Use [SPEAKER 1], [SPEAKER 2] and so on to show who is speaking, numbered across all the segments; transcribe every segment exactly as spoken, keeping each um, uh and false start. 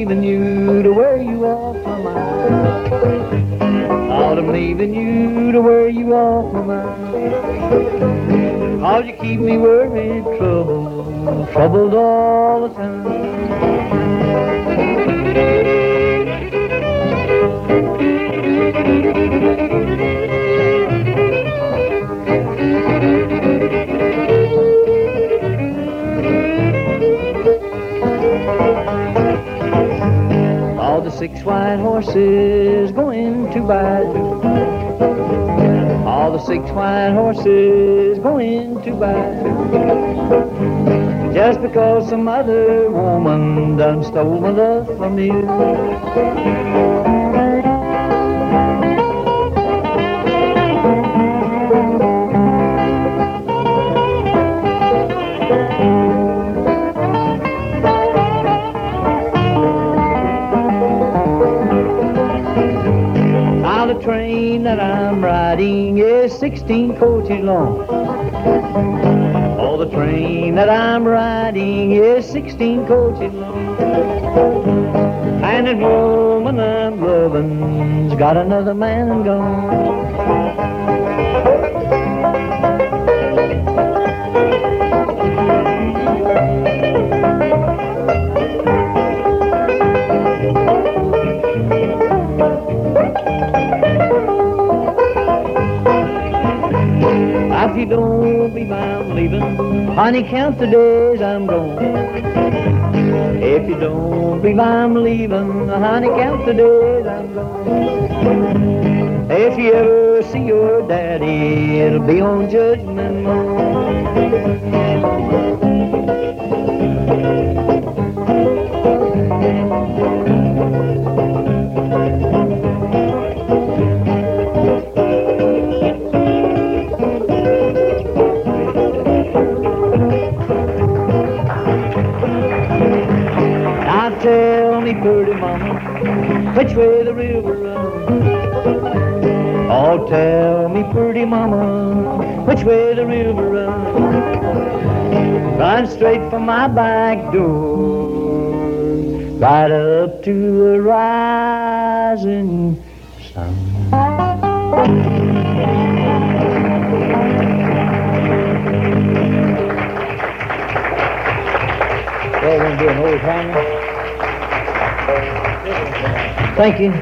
[SPEAKER 1] leaving you to where you off my mind. Thought I'm leaving you to where you off my mind. Cause you keep me worried, troubled, troubled all the time. All the six white horses going to Baidu. All the six white horses going to Baidu. Just because some other woman done stole my love from you. Now the train that I'm riding is sixteen coaches long. Oh, the train that I'm riding is sixteen coaches long. And that woman I'm loving's got another man gone. If you don't be I'm leaving, honey, count the days I'm gone. If you don't be I'm leaving, honey, count the days I'm gone. If you ever see your daddy, it'll be on Judgment Morn. Tell me, pretty mama, which way the river runs. Oh, tell me, pretty mama, which way the river runs. Run straight from my back door, right up to the rising sun. Well, we're going to do an old timer. Thank you.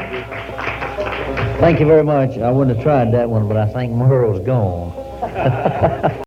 [SPEAKER 1] Thank you very much. I wouldn't have tried that one, but I think Merle's gone.